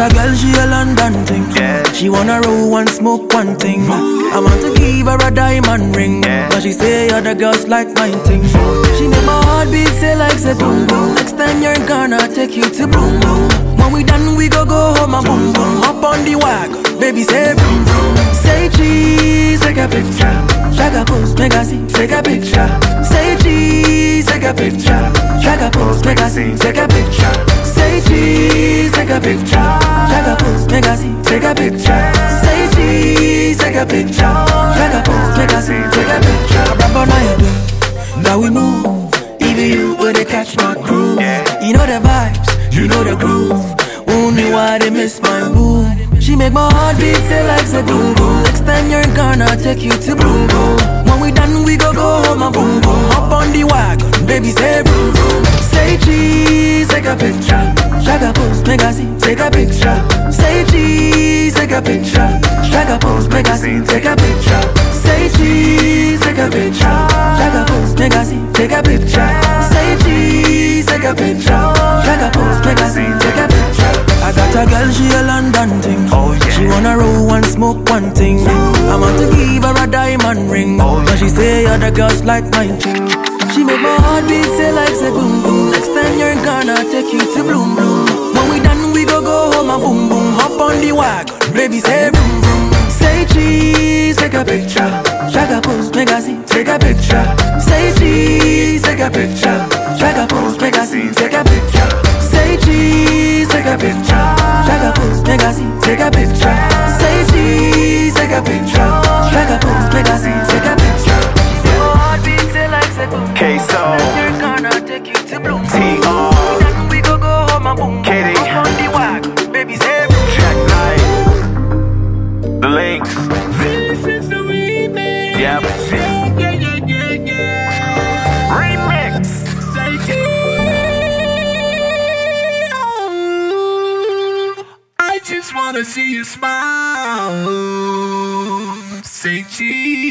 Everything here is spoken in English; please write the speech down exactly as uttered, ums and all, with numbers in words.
a girl, she a London thing. Yeah. She wanna roll and smoke one thing. I want to give her a diamond ring, yeah. but she say other girls like mine thing. She make my heart beat say like say boom boom. Next time you're gonna take you to boom boom. When we done we go go home and boom boom. Hop on the wagon, baby say boom boom. Say cheese, take a picture. Shag a pose, make a see, take a picture. Say cheese, take a picture. Shag a pose, make a see, take a picture. Say cheese, take a picture. Shag a pose, make a see, take a picture. Say cheese, take a picture. Shag a pose, make a see, take a picture. Bravo now you do, now we move. Even you would catch my crew. You know the vibes, you know the groove. Only why they miss my move. She make my heart beat say like say boom boom. Next time you're gonna take you to boom boom. When we done we go go home and boom boom. Hop on the wagon, baby say boom boom. Say cheese, take a picture. Shag a pose, make a see, take a picture. Say cheese, take a picture. Shag a pose, make a see, take a picture. Say cheese, take a picture. Shag a pose, make a see, take a picture. Say cheese, take a picture. Shag a pose, make a see, take a picture. I got a girl, she a London thing. Oh, yeah. She wanna roll and smoke one thing. I want to give her a diamond ring, oh, yeah. but she say other girls like mine thing. She make my heart beat say like say boom boom. Next time you're gonna take you to bloom bloom. When we done we go go home and boom boom. Hop on the wagon, baby say boom boom. Say cheese, take a picture. Shag a pose, make a see, take a picture. Say cheese, take a picture. Shag a pose, make a see, take a picture. Say cheese, take a picture. Shag a pose, make a see, take a picture. Say cheese, take a picture. Shag a pose, make a see, take a picture. K-So You're gonna take you to bloom. T R Then we go go home and boom. Kitty. Up on the wagon, baby say boom. Jack Knight The Links. This is the remix. Yep. Yeah, yeah, yeah, yeah, yeah. Remix. Say cheese. I just wanna see you smile. Say cheese.